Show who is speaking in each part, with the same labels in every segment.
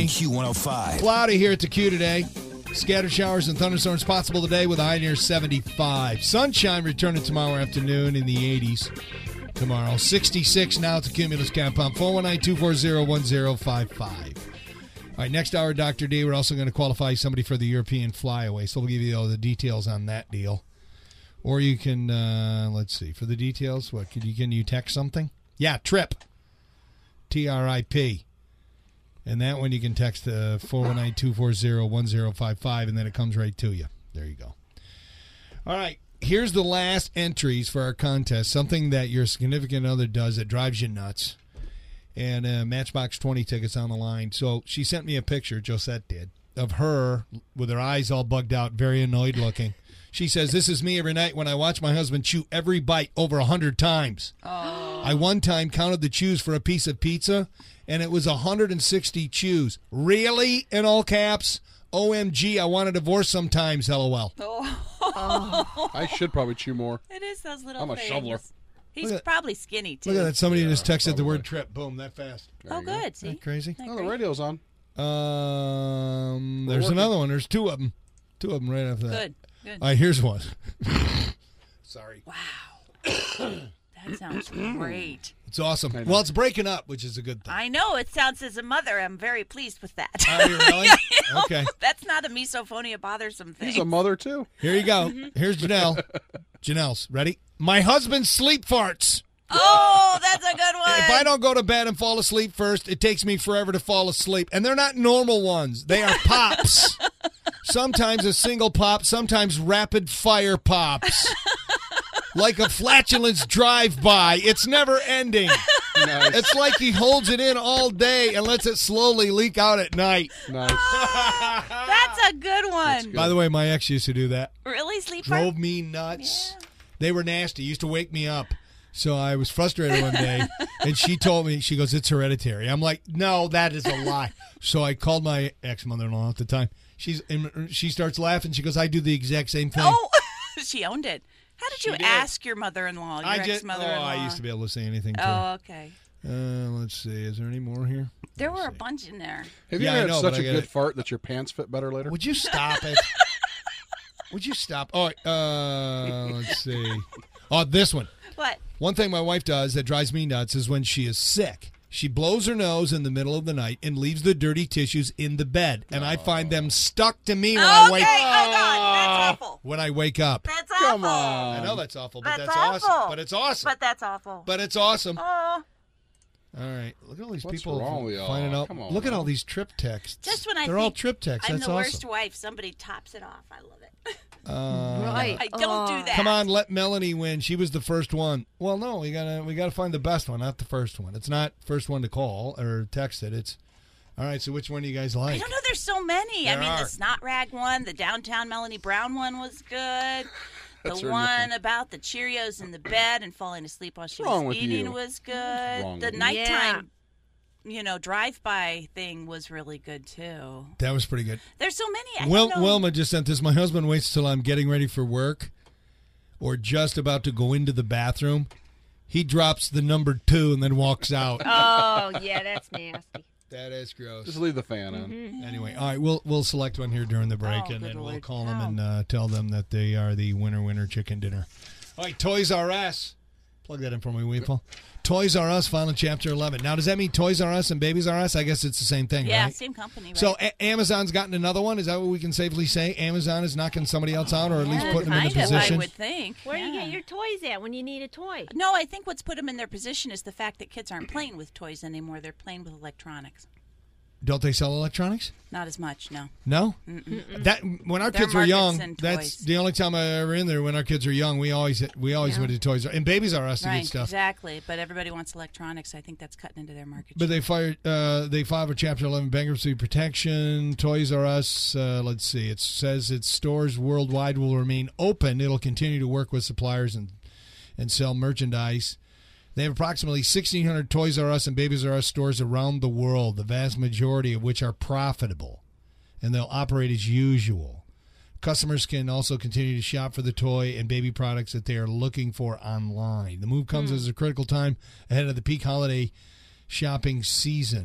Speaker 1: sunny.
Speaker 2: Q105.
Speaker 1: Cloudy here at the Q today. Scattered showers and thunderstorms possible today with a high near 75. Sunshine returning tomorrow afternoon in the 80s. Tomorrow, 66 now at the Cumulus Compound. 419-240-1055. All right, next hour, Dr. D. We're also going to qualify somebody for the European flyaway, so we'll give you all the details on that deal. Or you can, let's see, for the details, what, can you text something? Yeah, TRIP. TRIP. And that one you can text 419-240-1055, and then it comes right to you. There you go. All right, here's the last entries for our contest, something that your significant other does that drives you nuts. And Matchbox 20 tickets on the line. So she sent me a picture, Josette did, of her with her eyes all bugged out, very annoyed looking. She says, "This is me every night when I watch my husband chew every bite over 100 times. Oh. I one time counted the chews for a piece of pizza, and it was 160 chews. Really? In all caps? OMG, I want a divorce sometimes, LOL."
Speaker 3: Oh.
Speaker 4: I should probably chew more.
Speaker 3: It is those little
Speaker 4: I'm a
Speaker 3: things.
Speaker 4: shoveler.
Speaker 3: He's probably skinny, too.
Speaker 1: Look at that. Somebody just texted
Speaker 4: probably.
Speaker 1: the word trip. Boom, that fast.
Speaker 3: Oh, good. See?
Speaker 1: Isn't that crazy?
Speaker 4: Oh, the radio's on.
Speaker 1: There's another one. There's two of them. Two of them right after that.
Speaker 3: Good.
Speaker 1: All right, here's one. Sorry.
Speaker 3: Wow. That sounds great.
Speaker 1: It's awesome. Well, it's breaking up, which is a good thing.
Speaker 3: I know. It sounds, as a mother, I'm very pleased with that.
Speaker 1: Are you really? Okay.
Speaker 3: That's not a misophonia bothersome thing.
Speaker 4: He's a mother, too.
Speaker 1: Here you go. Here's Janelle. Janelle's. Ready? My husband sleep farts.
Speaker 3: Oh, that's a good one.
Speaker 1: If I don't go to bed and fall asleep first, it takes me forever to fall asleep. And they're not normal ones. They are pops. Sometimes a single pop, sometimes rapid fire pops. Like a flatulence drive-by. It's never ending.
Speaker 4: Nice.
Speaker 1: It's like he holds it in all day and lets it slowly leak out at night.
Speaker 4: Nice.
Speaker 3: That's a good one.
Speaker 4: Good.
Speaker 1: By the way, my ex used to do that.
Speaker 3: Really? Sleep
Speaker 1: Drove
Speaker 3: fart?
Speaker 1: me nuts.
Speaker 3: Yeah.
Speaker 1: They were nasty. Used to wake me up. So I was frustrated one day, and she told me, she goes, "It's hereditary." I'm like, "No, that is a lie." So I called my ex-mother-in-law at the time. She starts laughing. She goes, "I do the exact same thing."
Speaker 3: Oh, she owned it. How did you ask your mother-in-law, your ex-mother-in-law?
Speaker 1: I used to be able to say anything to her.
Speaker 3: Oh, okay.
Speaker 1: Let's see. Is there any more here?
Speaker 3: There were a bunch in there.
Speaker 4: Have you
Speaker 1: Yeah, I
Speaker 4: ever had
Speaker 1: know,
Speaker 4: such
Speaker 1: but
Speaker 4: a
Speaker 1: I
Speaker 4: good
Speaker 1: gotta-
Speaker 4: fart that your pants fit better later?
Speaker 1: Would you stop it? Would you stop? All right. Let's see. Oh, this one.
Speaker 3: What?
Speaker 1: One thing my wife does that drives me nuts is when she is sick. She blows her nose in the middle of the night and leaves the dirty tissues in the bed, and I find them stuck to me when I wake.
Speaker 3: Oh, God, that's awful.
Speaker 1: When I wake up.
Speaker 3: That's awful.
Speaker 4: Come on.
Speaker 1: I know that's awful, but
Speaker 3: That's
Speaker 1: that's awesome.
Speaker 3: awful.
Speaker 1: But it's awesome.
Speaker 3: But that's awful.
Speaker 1: But it's awesome.
Speaker 3: Oh,
Speaker 1: All right, look at all these
Speaker 4: What's
Speaker 1: people
Speaker 4: wrong with y'all?
Speaker 1: finding out.
Speaker 4: Come on,
Speaker 1: Look at
Speaker 4: man.
Speaker 1: all these trip texts.
Speaker 3: just when I
Speaker 1: They're
Speaker 3: think
Speaker 1: all trip texts.
Speaker 3: I'm
Speaker 1: That's
Speaker 3: the
Speaker 1: awesome.
Speaker 3: worst wife, somebody tops it off. I love it.
Speaker 5: Right.
Speaker 3: I don't do that.
Speaker 1: Come on, let Melanie win. She was the first one. Well, no, we gotta find the best one, not the first one. It's not first one to call or text it. It's all right. So which one do you guys
Speaker 3: I
Speaker 1: like?
Speaker 3: don't know. There's so many.
Speaker 1: There
Speaker 3: I mean,
Speaker 1: are.
Speaker 3: the snot rag one, the downtown Melanie Brown one was good.
Speaker 4: That's
Speaker 3: The
Speaker 4: her
Speaker 3: one
Speaker 4: nickname.
Speaker 3: about the Cheerios in the bed and falling asleep while she
Speaker 4: Wrong
Speaker 3: was
Speaker 4: with
Speaker 3: eating
Speaker 4: you?
Speaker 3: was good.
Speaker 4: Wrong
Speaker 3: The
Speaker 4: with you?
Speaker 3: nighttime, drive-by thing was really good too.
Speaker 1: That was pretty good.
Speaker 3: There's so many. I don't know.
Speaker 1: Wilma just sent this. My husband waits till I'm getting ready for work or just about to go into the bathroom. He drops the number 2 and then walks out.
Speaker 5: Oh, yeah, that's nasty.
Speaker 1: That is gross.
Speaker 4: Just leave the fan on.
Speaker 1: Anyway, all right, we'll select one here during the break,
Speaker 3: Oh,
Speaker 1: and
Speaker 3: good
Speaker 1: then we'll
Speaker 3: Lord.
Speaker 1: call them and tell them that they are the winner chicken dinner. All right, Toys R Us. Plug that in for me, Weeple. Toys R Us, final chapter 11. Now, does that mean Toys R Us and Babies R Us? I guess it's the same thing,
Speaker 3: Yeah,
Speaker 1: right?
Speaker 3: same company. Right?
Speaker 1: So Amazon's gotten another one. Is that what we can safely say? Amazon is knocking somebody else out, or at least
Speaker 3: Yeah,
Speaker 1: putting them in a
Speaker 3: kind of,
Speaker 1: position.
Speaker 3: I would think.
Speaker 5: Where do you
Speaker 3: Yeah.
Speaker 5: get your toys at when you need a toy?
Speaker 3: No, I think what's put them in their position is the fact that kids aren't playing with toys anymore. They're playing with electronics.
Speaker 1: Don't they sell electronics?
Speaker 3: Not as much, no.
Speaker 1: No. That when our
Speaker 3: Their
Speaker 1: kids were young,
Speaker 3: market's in
Speaker 1: that's
Speaker 3: toys.
Speaker 1: the only time I ever in there. When our kids were young, we always went to Toys R Us and Babies R Us to
Speaker 3: Right,
Speaker 1: get stuff.
Speaker 3: exactly. But everybody wants electronics. I think that's cutting into their market.
Speaker 1: But they filed for Chapter 11 bankruptcy protection. Toys R Us, let's see. It says its stores worldwide will remain open. It'll continue to work with suppliers and sell merchandise. They have approximately 1,600 Toys R Us and Babies R Us stores around the world, the vast majority of which are profitable, and they'll operate as usual. Customers can also continue to shop for the toy and baby products that they are looking for online. The move comes at a critical time ahead of the peak holiday shopping season.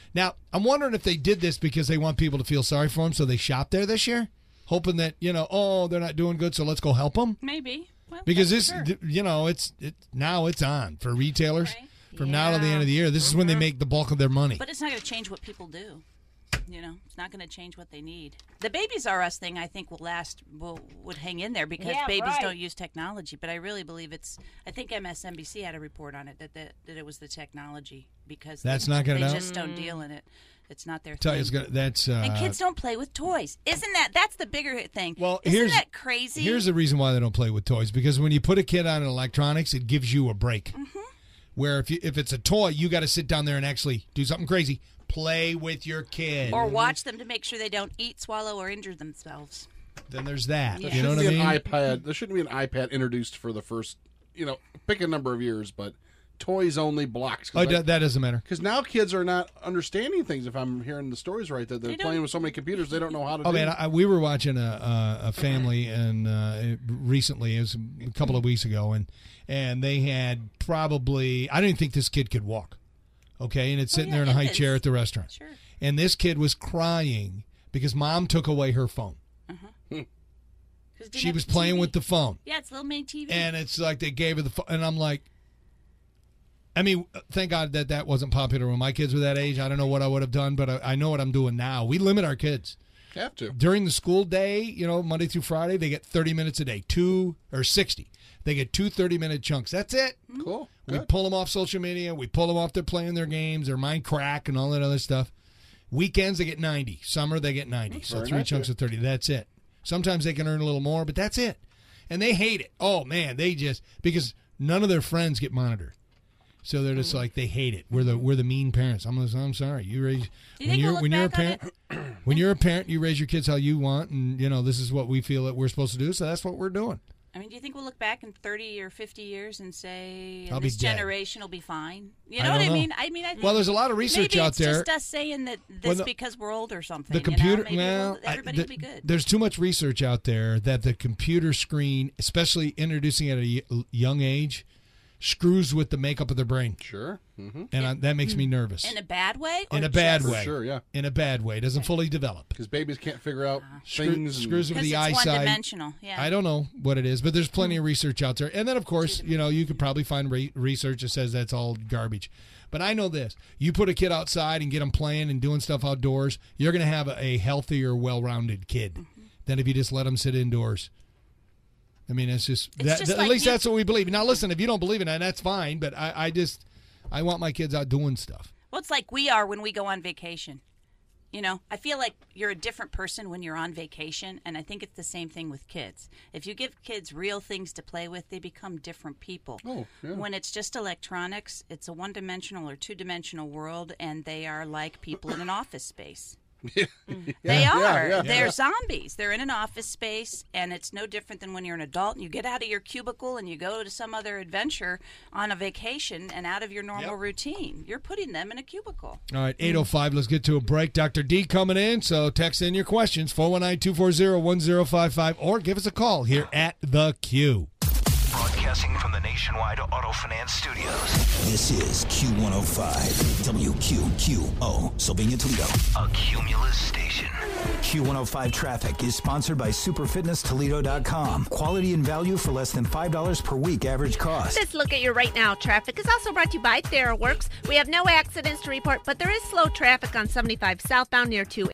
Speaker 1: Now, I'm wondering if they did this because they want people to feel sorry for them, so they shop there this year, hoping that, they're not doing good, so let's go help them.
Speaker 3: Maybe. Well,
Speaker 1: Because this,
Speaker 3: sure.
Speaker 1: now it's on for retailers.
Speaker 3: Right.
Speaker 1: From now to the end of the year, this is when they make the bulk of their money.
Speaker 3: But it's not going to change what people do. It's not going to change what they need. The Babies R Us thing, I think, would hang in there because babies don't use technology. But I really believe I think MSNBC had a report on it that it was the technology because
Speaker 1: That's
Speaker 3: they
Speaker 1: not gonna know?
Speaker 3: just don't deal in it. It's not their
Speaker 1: Tell
Speaker 3: thing.
Speaker 1: you, it's gonna, that's
Speaker 3: And kids don't play with toys. That's the bigger thing?
Speaker 1: Well,
Speaker 3: Isn't that crazy?
Speaker 1: Here's the reason why they don't play with toys, because when you put a kid on electronics, it gives you a break.
Speaker 3: Mm-hmm.
Speaker 1: Where if it's a toy, you got to sit down there and actually do something crazy. Play with your kid.
Speaker 3: Or watch them to make sure they don't eat, swallow, or injure themselves.
Speaker 1: Then there's that.
Speaker 3: Yeah.
Speaker 1: You know what I mean?
Speaker 4: There shouldn't be an iPad introduced for the first, pick a number of years, but toys only blocks.
Speaker 1: Oh, that doesn't matter.
Speaker 4: Because now kids are not understanding things. If I'm hearing the stories right, that they're playing with so many computers, they don't know how to.
Speaker 1: Oh
Speaker 4: do
Speaker 1: man, we were watching a family and recently, it was a couple of weeks ago, and they had probably, I didn't think this kid could walk. Okay, and it's sitting there in a high chair at the restaurant.
Speaker 3: Sure.
Speaker 1: And this kid was crying because mom took away her phone. She was playing with the phone.
Speaker 3: Yeah, it's a little mini TV.
Speaker 1: And it's like they gave her the phone. And I'm like, I mean, thank God that wasn't popular when my kids were that age. I don't know what I would have done, but I know what I'm doing now. We limit our kids.
Speaker 4: Have to.
Speaker 1: During the school day, Monday through Friday, they get 30 minutes a day, 60. They get 2 30-minute chunks. That's it.
Speaker 4: Cool.
Speaker 1: We
Speaker 4: Good.
Speaker 1: pull them off social media. We pull them off their playing their games, their mind crack, and all that other stuff. Weekends, they get 90. Summer, they get 90. So
Speaker 4: Very
Speaker 1: 3
Speaker 4: nice.
Speaker 1: chunks of 30. That's it. Sometimes they can earn a little more, but that's it. And they hate it. Oh, man, because none of their friends get monitored. So they're just like, they hate it. We're the mean parents. I'm sorry. You raise
Speaker 3: Do you think we'll look
Speaker 1: you're a
Speaker 3: back
Speaker 1: parent.
Speaker 3: on
Speaker 1: When you're a parent, you raise your kids how you want, and this is what we feel that we're supposed to do. So that's what we're doing.
Speaker 3: I mean, do you think we'll look back in 30 or 50 years and say
Speaker 1: I'll be
Speaker 3: this
Speaker 1: dead.
Speaker 3: generation will be fine? You
Speaker 1: I
Speaker 3: know what
Speaker 1: don't
Speaker 3: I
Speaker 1: know.
Speaker 3: mean? I think
Speaker 1: Well, there's a lot of research
Speaker 3: maybe
Speaker 1: out
Speaker 3: it's
Speaker 1: there.
Speaker 3: just us saying that this because we're old or something.
Speaker 1: The computer,
Speaker 3: maybe everybody will be good.
Speaker 1: There's too much research out there that the computer screen, especially introducing it at a young age, screws with the makeup of their brain,
Speaker 4: Sure. Mm-hmm.
Speaker 1: and that makes me nervous.
Speaker 3: In a bad way? Or
Speaker 1: In a bad
Speaker 3: just-
Speaker 1: way,
Speaker 4: sure, yeah.
Speaker 1: In a bad way, it doesn't fully develop.
Speaker 4: Because babies can't figure out
Speaker 1: Screws
Speaker 4: things.
Speaker 1: with
Speaker 3: Because
Speaker 1: the
Speaker 3: it's
Speaker 1: eyesight.
Speaker 3: one-dimensional. Yeah.
Speaker 1: I don't know what it is, but there's plenty of research out there. And then, of course, you could probably find research that says that's all garbage. But I know this. You put a kid outside and get them playing and doing stuff outdoors, you're going to have a healthier, well-rounded kid than if you just let them sit indoors. I mean, it's just,
Speaker 3: just
Speaker 1: at
Speaker 3: like
Speaker 1: least
Speaker 3: you-
Speaker 1: that's what we believe. Now, listen, if you don't believe in that, that's fine. But I want my kids out doing stuff.
Speaker 3: Well, it's like we are when we go on vacation. I feel like you're a different person when you're on vacation, and I think it's the same thing with kids. If you give kids real things to play with, they become different people.
Speaker 4: Oh, yeah.
Speaker 3: When it's just electronics, it's a one-dimensional or two-dimensional world, and they are like people in an office space. They are.
Speaker 4: yeah.
Speaker 3: They're zombies. They're in an office space, and it's no different than when you're an adult and you get out of your cubicle and you go to some other adventure on a vacation and out of your normal routine. You're putting them in a cubicle.
Speaker 1: All right, 8:05. Let's get to a break. Dr. D coming in, so text in your questions, 419-240-1055, or give us a call here at The Q.
Speaker 2: Broadcasting from the Nationwide Auto Finance Studios.
Speaker 6: This is Q105, WQQO, Sylvania Toledo.
Speaker 2: A Cumulus station.
Speaker 6: Q105 Traffic is sponsored by SuperFitnessToledo.com. Quality and value for less than $5 per week average cost.
Speaker 5: This look at your right now traffic is also brought to you by TheraWorks. We have no accidents to report, but there is slow traffic on 75 southbound near 2